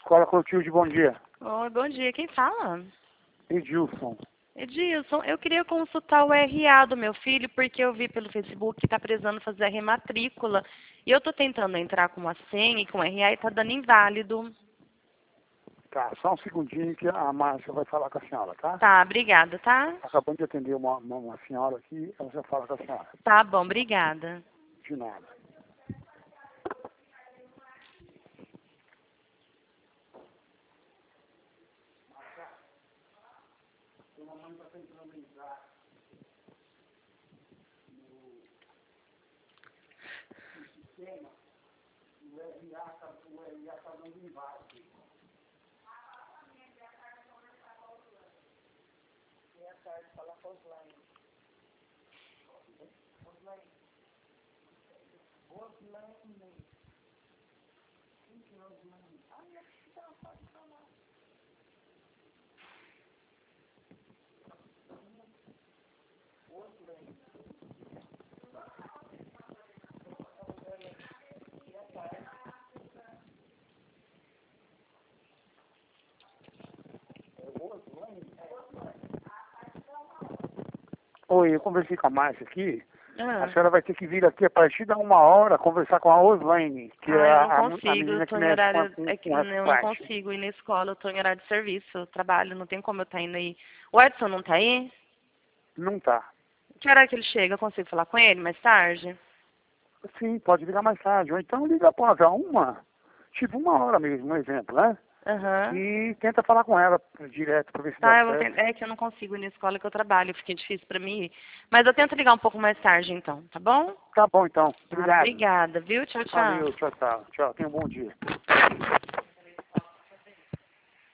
Escola Clotilde, bom dia. Oi, bom dia. Quem fala? Edilson. Edilson, eu queria consultar o RA do meu filho, porque eu vi pelo Facebook que está precisando fazer a rematrícula. E eu estou tentando entrar com a senha e com o RA e está dando inválido. Tá, só um segundinho que a Márcia vai falar com a senhora, tá? Tá, obrigada, tá? Acabamos de atender uma senhora aqui, ela já fala com a senhora. Tá bom, obrigada. De nada. Oi, eu conversei com a Márcia aqui. A senhora vai ter que vir aqui a partir de 1 hora conversar com a Roslaine, que é Eu não a consigo, menina eu que tô em mexe horário. com É que essa eu não parte. consigo ir na escola, eu tô em horário de serviço, eu trabalho, não tem como eu estar indo aí. O Edson não tá aí? Não tá. Que hora que ele chega? Eu consigo falar com ele mais tarde? Sim, pode ligar mais tarde. Ou então liga após a 1 hora mesmo, um exemplo, né? Aham. E tenta falar com ela direto pra ver se dá Tá, eu vou certo. é que eu não consigo ir na escola que eu trabalho, fica difícil pra mim ir. Mas eu tento ligar um pouco mais tarde então, tá bom? Tá bom então. Tá, Obrigado. obrigada, viu? Tchau, tchau. Valeu, tchau, tchau. Tchau, tenha um bom dia.